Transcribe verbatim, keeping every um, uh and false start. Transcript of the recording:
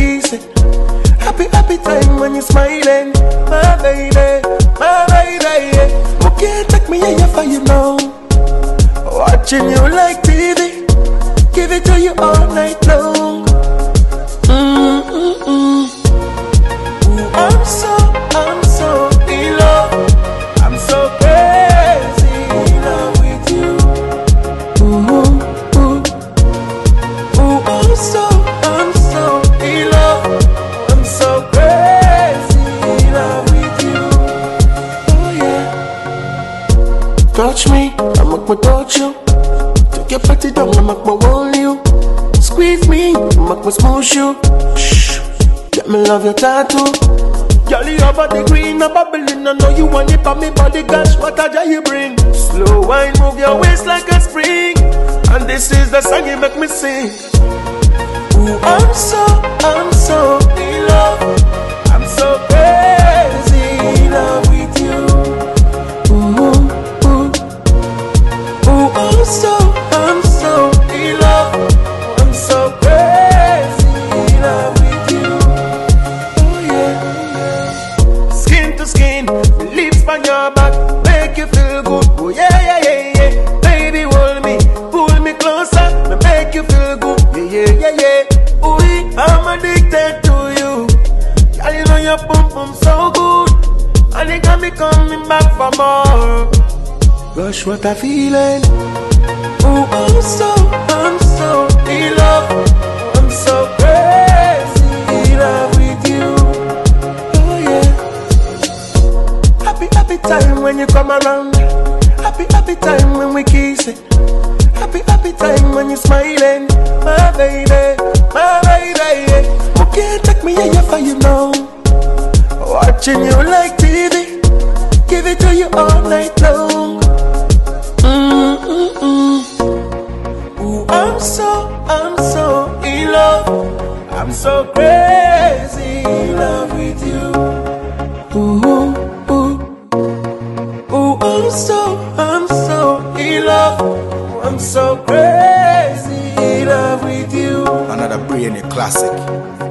kiss it. Happy, happy time when you're smiling. My baby, my baby, yeah. You can't take me here for you now. Watching you like T V, give it to you all night long. Mm-mm-mm. Ooh, I'm so, I'm so in love. I'm so crazy in love with you. Ooh, ooh, ooh, I'm so, I'm so in love. I'm so crazy in love with you. Oh yeah. Touch me, I make me touch you. Take your body down, I make me hold you. Squeeze me, make me smoosh you. Shh, let me love your tattoo. Girl, you over the green, a bubbling. I know you want it for me body, gosh, what a joy you bring. Slow wine, move your waist like a spring. And this is the song you make me sing. Ooh, I'm so, I'm so in love. I'm so crazy in love with you. Ooh, ooh, ooh, I'm so, I'm so in love. I'm so crazy in love with you. Oh yeah. Skin to skin, lips on your back, make you feel good. Oh yeah, yeah, yeah, yeah. Baby, hold me, pull me closer, me make you feel good. Yeah, yeah, yeah, yeah. Ooh, I'm addicted to you. Girl, you know your pum pum so good, and it got me coming back for more. Gosh, what a feeling. Ooh, I'm so, I'm so in love. I'm so crazy in love with you. Oh yeah. Happy, happy time when you come around. Happy, happy time when we kiss it. Happy, happy time when you're smiling. My baby, my baby, yeah. You can't take me here for you now. Watching you like T V, give it to you all night long. Mm-mm-mm. Ooh, I'm so, I'm so in love. I'm so crazy in love with you. Ooh, ooh, ooh, I'm so, I'm so in love. I'm so crazy in love with you. Another brainy classic.